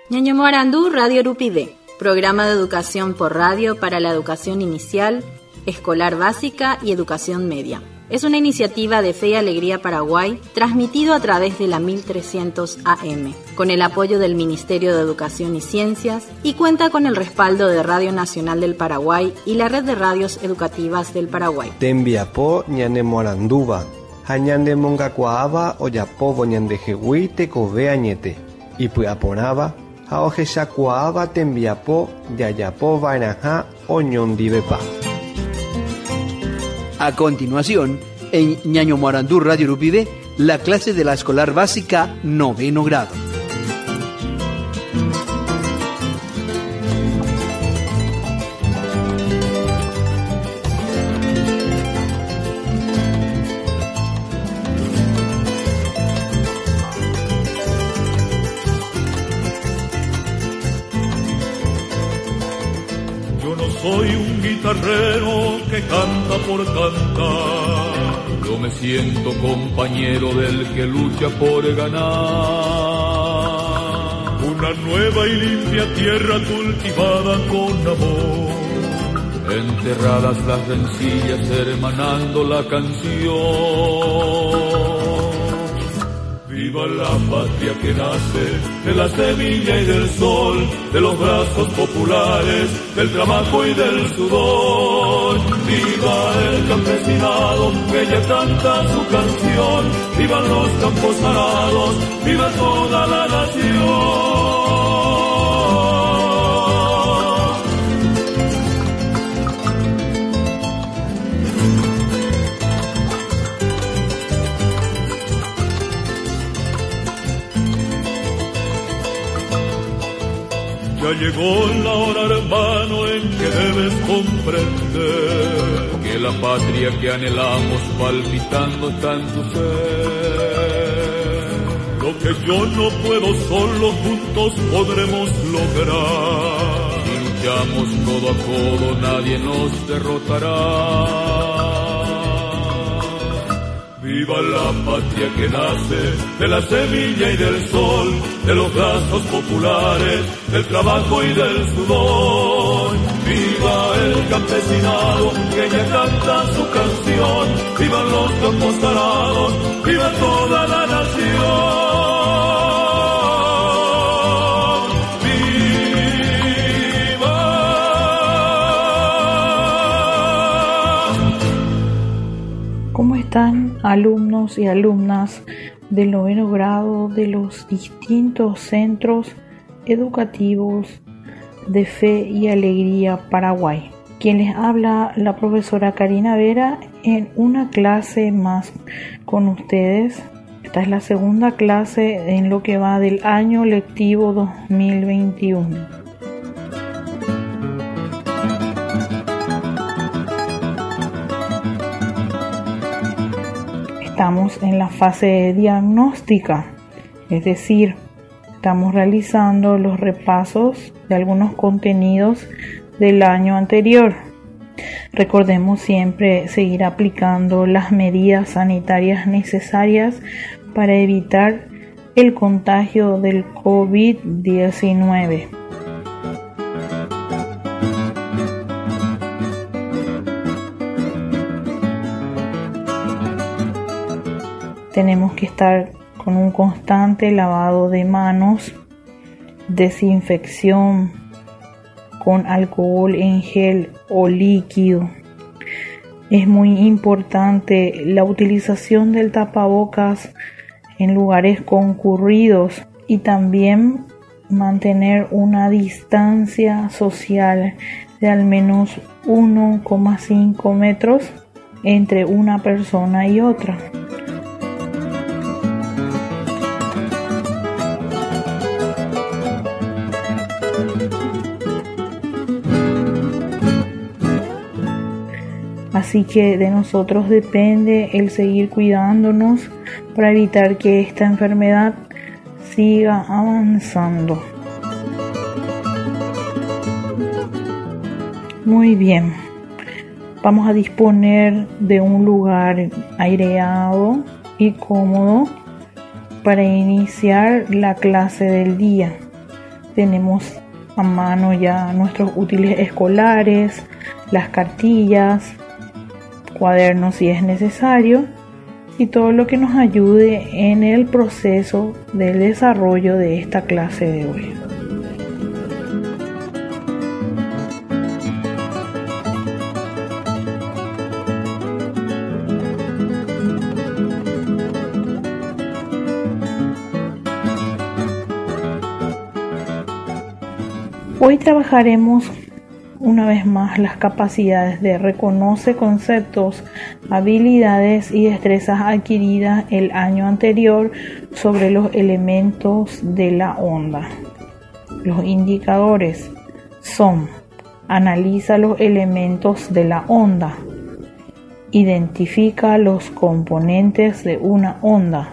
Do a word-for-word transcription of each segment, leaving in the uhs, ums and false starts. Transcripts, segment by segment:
Ñaño Morandú, Radio Urupide, programa de educación por radio para la educación inicial, escolar básica y educación media. Es una iniciativa de Fe y Alegría Paraguay, transmitido a través de la mil trescientos A M, con el apoyo del Ministerio de Educación y Ciencias, y cuenta con el respaldo de Radio Nacional del Paraguay y la Red de Radios Educativas del Paraguay. Tembiapo ñane Moranduba, hañande mongacuaaba oyapobo ñande jehui tekove añete, y puaporaba, haojeshakuaaba tembiapo yayapo vainaja oñondivepa. A continuación, en Ñaño Morandú Radio Urupide, la clase de la escolar básica noveno grado. Soy un guitarrero que canta por cantar. Yo me siento compañero del que lucha por ganar. Una nueva y limpia tierra cultivada con amor. Enterradas las rencillas hermanando la canción. Viva la patria que nace de la semilla y del sol, de los brazos populares, del trabajo y del sudor. Viva el campesinado que ya canta su canción, vivan los campos arados, viva toda la nación. Ya llegó la hora, hermano, en que debes comprender que la patria que anhelamos palpitando está en tu ser. Lo que yo no puedo solo, juntos podremos lograr. Si luchamos codo a codo, nadie nos derrotará. Viva la patria que nace de la semilla y del sol, de los brazos populares, del trabajo y del sudor. Viva el campesinado que ya canta su canción, vivan los campos arados, viva toda la nación. ¿Cómo están, alumnos y alumnas del noveno grado de los distintos centros educativos de Fe y Alegría Paraguay? Quien les habla, la profesora Karina Vera, en una clase más con ustedes. Esta es la segunda clase en lo que va del año lectivo dos mil veintiuno. Estamos en la fase diagnóstica, es decir, estamos realizando los repasos de algunos contenidos del año anterior. Recordemos siempre seguir aplicando las medidas sanitarias necesarias para evitar el contagio del COVID diecinueve. Tenemos que estar con un constante lavado de manos, desinfección con alcohol en gel o líquido. Es muy importante la utilización del tapabocas en lugares concurridos y también mantener una distancia social de al menos uno coma cinco metros entre una persona y otra. Así que de nosotros depende el seguir cuidándonos para evitar que esta enfermedad siga avanzando. Muy bien, vamos a disponer de un lugar aireado y cómodo para iniciar la clase del día. tenemos a mano ya nuestros útiles escolares, las cartillas, cuadernos si es necesario, y todo lo que nos ayude en el proceso del desarrollo de esta clase de hoy. Hoy trabajaremos una vez más las capacidades de reconoce conceptos, habilidades y destrezas adquiridas el año anterior sobre los elementos de la onda. Los indicadores son: analiza los elementos de la onda, identifica los componentes de una onda,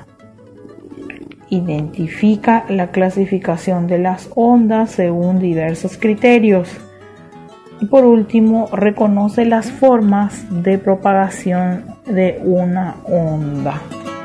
identifica la clasificación de las ondas según diversos criterios. Y por último, reconoce las formas de propagación de una onda.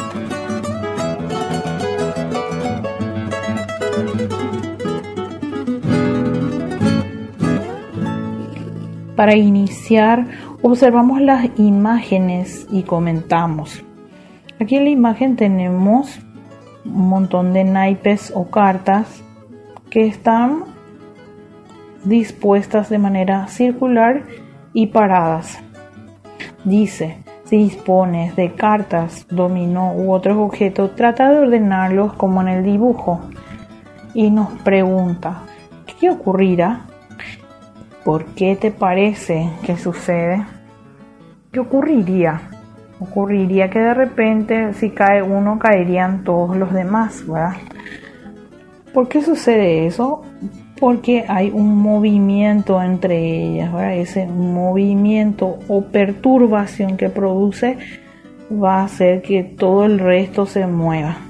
Para iniciar, observamos las imágenes y comentamos. Aquí en la imagen tenemos un montón de naipes o cartas que están dispuestas de manera circular y paradas. Dice: si dispones de cartas, dominó u otros objetos, trata de ordenarlos como en el dibujo. Y nos pregunta: ¿qué ocurrirá? ¿Por qué te parece que sucede? ¿Qué ocurriría? Ocurriría que de repente, si cae uno, caerían todos los demás, ¿verdad? ¿Por qué sucede eso? Porque hay un movimiento entre ellas, ¿verdad? Ese movimiento o perturbación que produce va a hacer que todo el resto se mueva.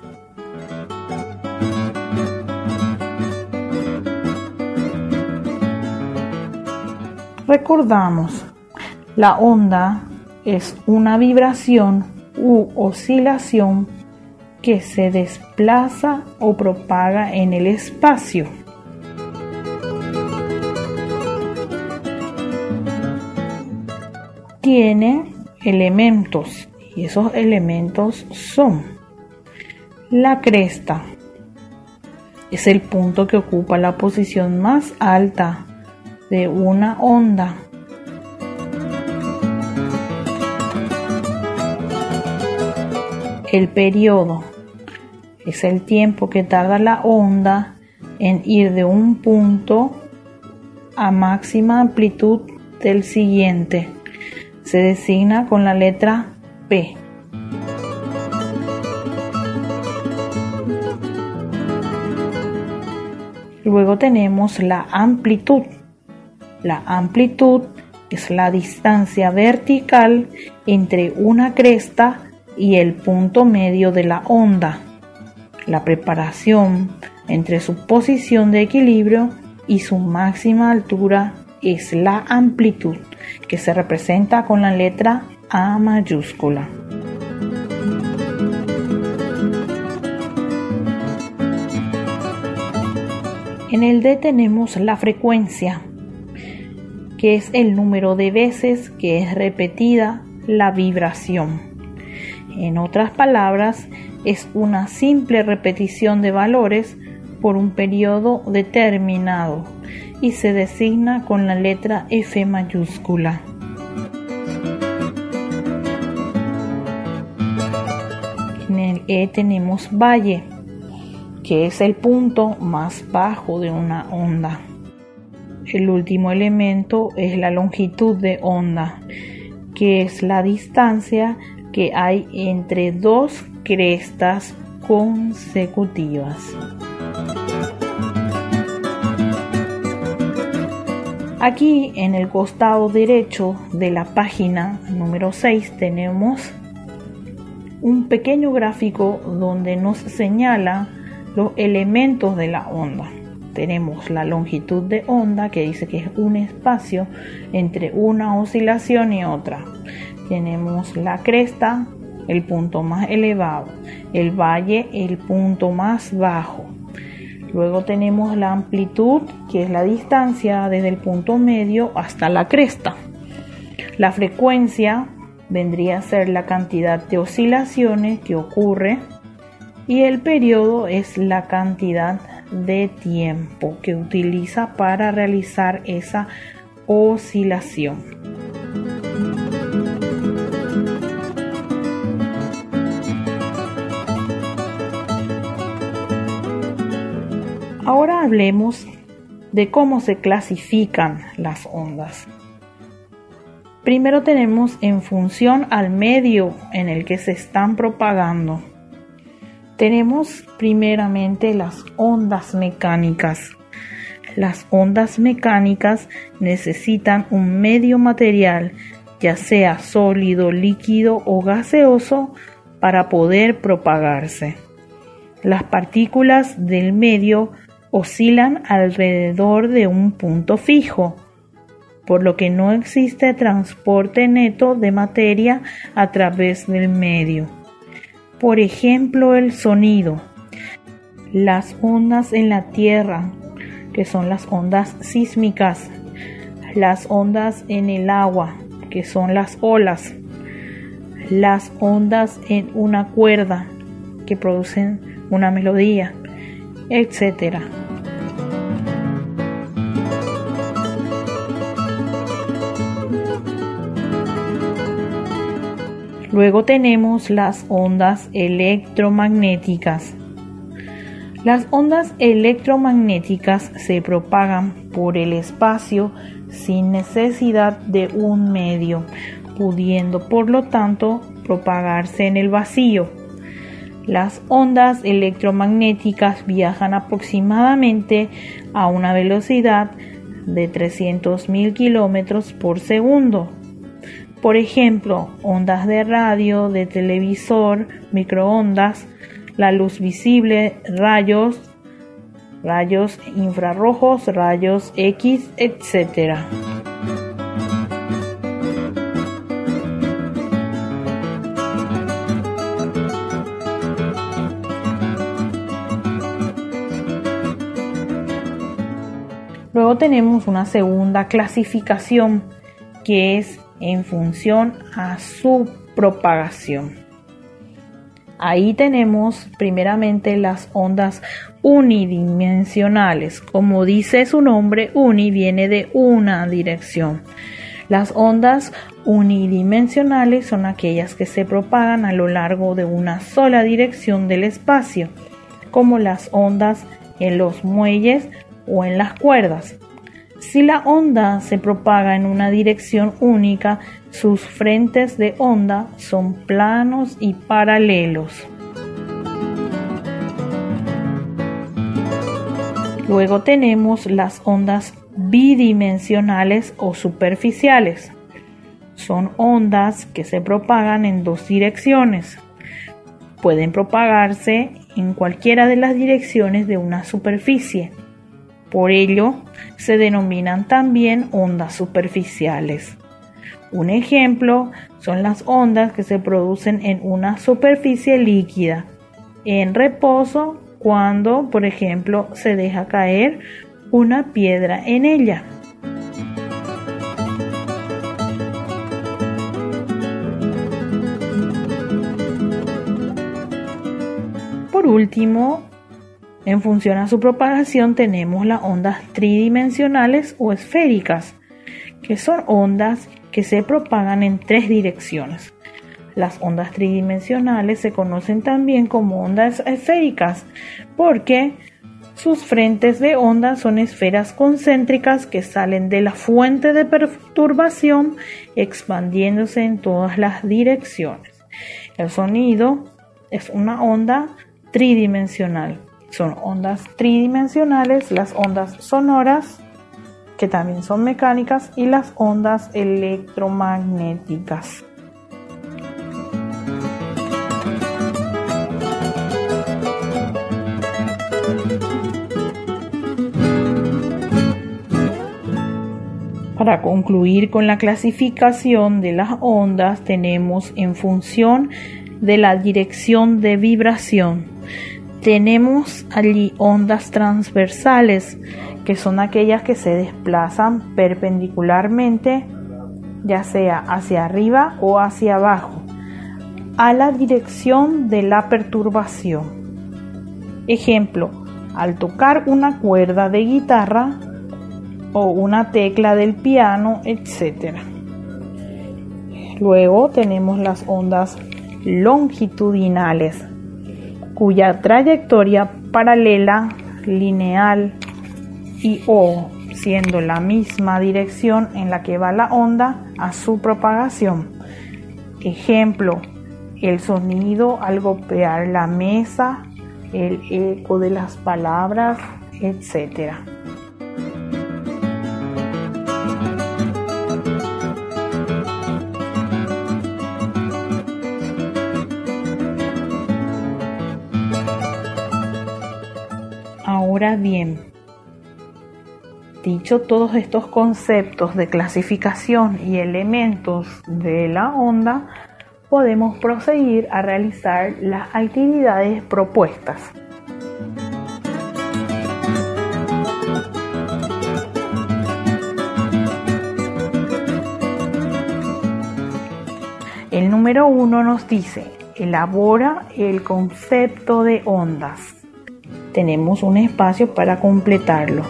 Recordamos, la onda es una vibración u oscilación que se desplaza o propaga en el espacio. Tiene elementos y esos elementos son: la cresta es el punto que ocupa la posición más alta de una onda. El periodo es el tiempo que tarda la onda en ir de un punto a máxima amplitud del siguiente. Se designa con la letra P. Luego tenemos la amplitud. La amplitud es la distancia vertical entre una cresta y el punto medio de la onda. La preparación entre su posición de equilibrio y su máxima altura es la amplitud, que se representa con la letra A mayúscula. En el D tenemos la frecuencia, que es el número de veces que es repetida la vibración. En otras palabras, es una simple repetición de valores por un periodo determinado y se designa con la letra F mayúscula. En el E tenemos valle, que es el punto más bajo de una onda. El último elemento es la longitud de onda, que es la distancia que hay entre dos crestas consecutivas. Aquí en el costado derecho de la página número seis tenemos un pequeño gráfico donde nos señala los elementos de la onda. Tenemos la longitud de onda, que dice que es un espacio entre una oscilación y otra. Tenemos la cresta, el punto más elevado, el valle, el punto más bajo, Luego tenemos la amplitud, que es la distancia desde el punto medio hasta la cresta. La frecuencia vendría a ser la cantidad de oscilaciones que ocurre, y el periodo es la cantidad de tiempo que utiliza para realizar esa oscilación. Ahora hablemos de cómo se clasifican las ondas. Primero tenemos en función al medio en el que se están propagando. Tenemos primeramente las ondas mecánicas. Las ondas mecánicas necesitan un medio material, ya sea sólido, líquido o gaseoso, para poder propagarse. Las partículas del medio oscilan alrededor de un punto fijo, por lo que no existe transporte neto de materia a través del medio. Por ejemplo, el sonido. Las ondas en la Tierra, que son las ondas sísmicas. Las ondas en el agua, que son las olas. Las ondas en una cuerda, que producen una melodía, etcétera. Luego tenemos las ondas electromagnéticas. Las ondas electromagnéticas se propagan por el espacio sin necesidad de un medio, pudiendo por lo tanto propagarse en el vacío. Las ondas electromagnéticas viajan aproximadamente a una velocidad de trescientos mil kilómetros por segundo. Por ejemplo, ondas de radio, de televisor, microondas, la luz visible, rayos, rayos infrarrojos, rayos X, etcétera. Luego tenemos una segunda clasificación, que es en función a su propagación. Ahí tenemos primeramente las ondas unidimensionales. Como dice su nombre, uni viene de una dirección. Las ondas unidimensionales son aquellas que se propagan a lo largo de una sola dirección del espacio, como las ondas en los muelles o en las cuerdas. Si la onda se propaga en una dirección única, sus frentes de onda son planos y paralelos. Luego tenemos las ondas bidimensionales o superficiales. Son ondas que se propagan en dos direcciones. Pueden propagarse en cualquiera de las direcciones de una superficie. Por ello, se denominan también ondas superficiales. Un ejemplo son las ondas que se producen en una superficie líquida, en reposo, cuando, por ejemplo, se deja caer una piedra en ella. Por último, en función a su propagación tenemos las ondas tridimensionales o esféricas, que son ondas que se propagan en tres direcciones. Las ondas tridimensionales se conocen también como ondas esféricas porque sus frentes de onda son esferas concéntricas que salen de la fuente de perturbación expandiéndose en todas las direcciones. El sonido es una onda tridimensional. Son ondas tridimensionales, las ondas sonoras, que también son mecánicas, y las ondas electromagnéticas. Para concluir con la clasificación de las ondas, tenemos en función de la dirección de vibración. Tenemos allí ondas transversales, que son aquellas que se desplazan perpendicularmente, ya sea hacia arriba o hacia abajo, a la dirección de la perturbación. Ejemplo, al tocar una cuerda de guitarra o una tecla del piano, etcétera. Luego tenemos las ondas longitudinales, cuya trayectoria paralela, lineal y o siendo la misma dirección en la que va la onda a su propagación. Ejemplo, el sonido al golpear la mesa, el eco de las palabras, etcétera. Ahora bien, dicho todos estos conceptos de clasificación y elementos de la onda, podemos proseguir a realizar las actividades propuestas. El número uno nos dice: elabora el concepto de ondas. Tenemos un espacio para completarlo.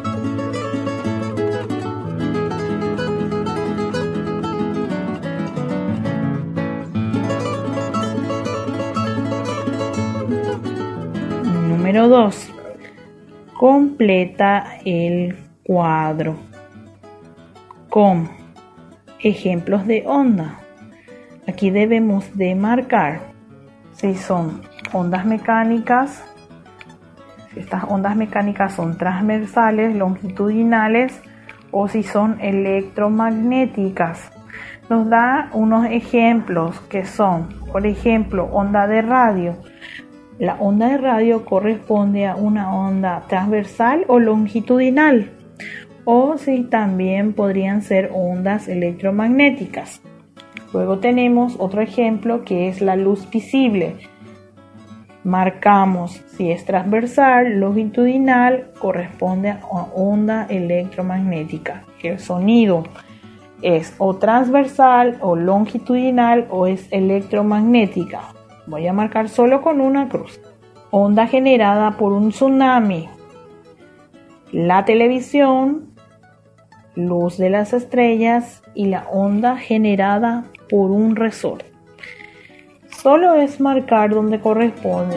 Número dos. Completa el cuadro con ejemplos de onda. Aquí debemos de marcar si son ondas mecánicas. Estas ondas mecánicas son transversales, longitudinales, o si son electromagnéticas. Nos da unos ejemplos que son, por ejemplo, onda de radio. La onda de radio corresponde a una onda transversal o longitudinal, o si también podrían ser ondas electromagnéticas. Luego tenemos otro ejemplo que es la luz visible. Marcamos si es transversal, longitudinal, corresponde a onda electromagnética. El sonido es o transversal o longitudinal o es electromagnética. Voy a marcar solo con una cruz. Onda generada por un tsunami. La televisión, luz de las estrellas y la onda generada por un resorte. Solo es marcar donde corresponde.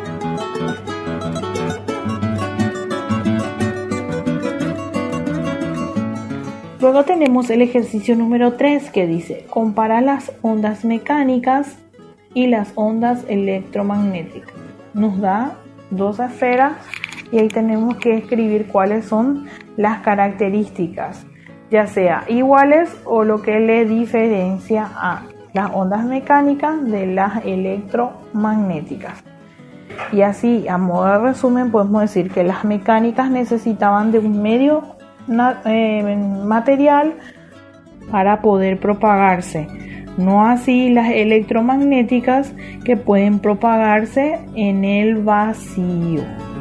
Luego tenemos el ejercicio número tres que dice: compara las ondas mecánicas y las ondas electromagnéticas. Nos da dos esferas y ahí tenemos que escribir cuáles son las características, ya sea iguales o lo que le diferencia a las ondas mecánicas de las electromagnéticas. Y así, a modo de resumen, podemos decir que las mecánicas necesitaban de un medio eh, material para poder propagarse, no así las electromagnéticas, que pueden propagarse en el vacío.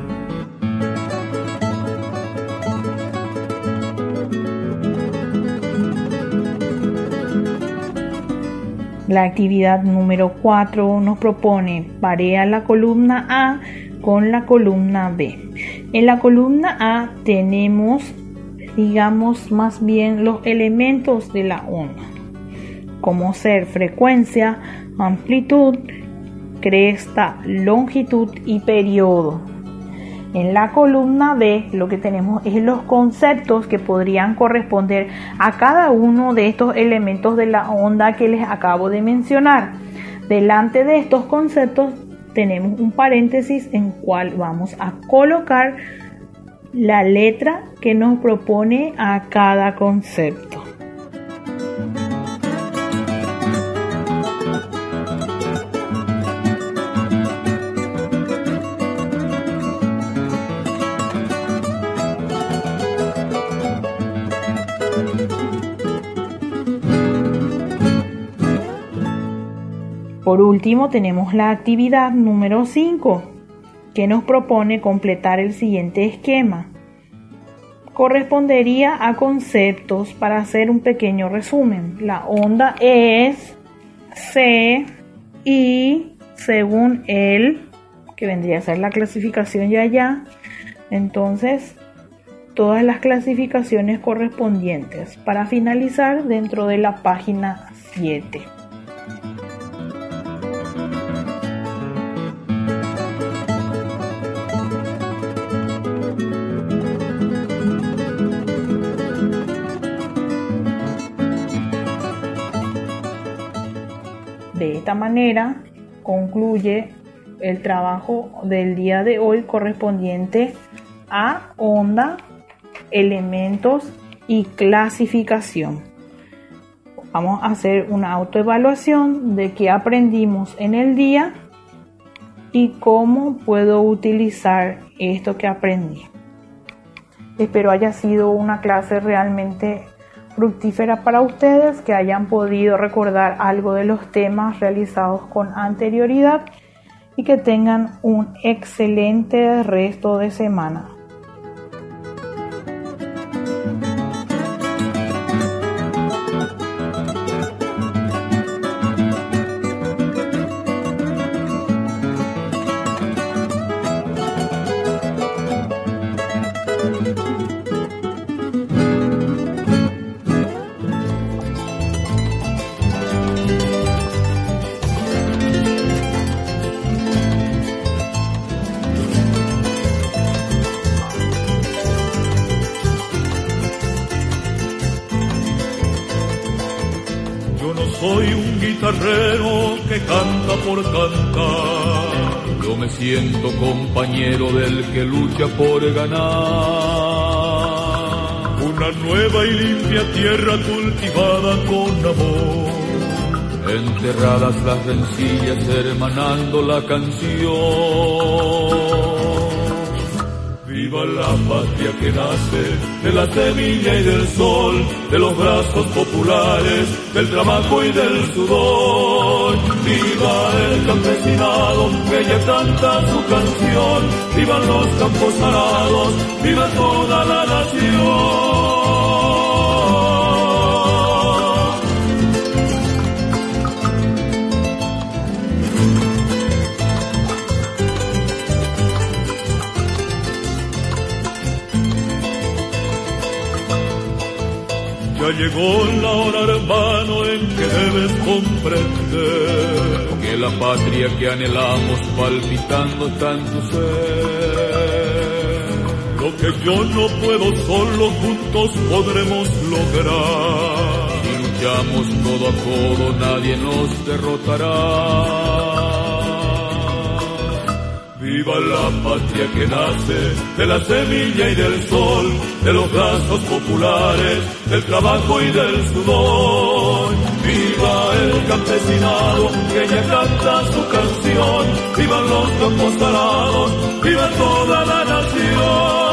La actividad número cuatro nos propone: parea la columna A con la columna B. En la columna A tenemos, digamos, más bien los elementos de la onda, como ser frecuencia, amplitud, cresta, longitud y periodo. En la columna B lo que tenemos es los conceptos que podrían corresponder a cada uno de estos elementos de la onda que les acabo de mencionar. Delante de estos conceptos tenemos un paréntesis en cual vamos a colocar la letra que nos propone a cada concepto. Por último, tenemos la actividad número cinco. que nos propone completar el siguiente esquema. Correspondería a conceptos. Para hacer un pequeño resumen, la onda es C y según él, que vendría a ser la clasificación ya ya, entonces todas las clasificaciones correspondientes para finalizar dentro de la página siete. De esta manera concluye el trabajo del día de hoy correspondiente a onda, elementos y clasificación. Vamos a hacer una autoevaluación de qué aprendimos en el día y cómo puedo utilizar esto que aprendí. Espero haya sido una clase realmente fructífera para ustedes, que hayan podido recordar algo de los temas realizados con anterioridad y que tengan un excelente resto de semana. Soy un guitarrero que canta por cantar. Yo me siento compañero del que lucha por ganar. Una nueva y limpia tierra cultivada con amor. Enterradas las rencillas hermanando la canción. Viva la patria que nace de la semilla y del sol, de los brazos populares, del trabajo y del sudor. Viva el campesinado que ya canta su canción, vivan los campos arados, viva toda la nación. Ya llegó la hora, hermano, en que debes comprender que la patria que anhelamos palpitando está en tu ser. Lo que yo no puedo solo, juntos podremos lograr. Si luchamos codo a codo, nadie nos derrotará. Viva la patria que nace de la semilla y del sol, de los brazos populares, del trabajo y del sudor. Viva el campesinado que ya canta su canción, vivan los campos arados, viva toda la nación.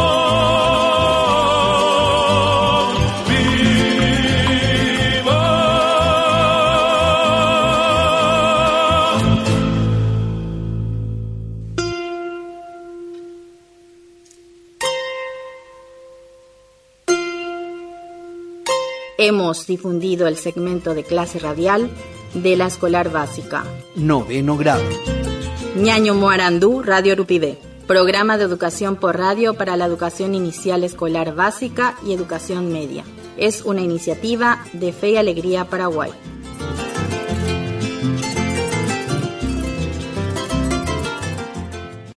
Hemos difundido el segmento de clase radial de la escolar básica. Noveno grado. Ñaño Moarandú, Radio Urupide. Programa de educación por radio para la educación inicial escolar básica y educación media. Es una iniciativa de Fe y Alegría Paraguay.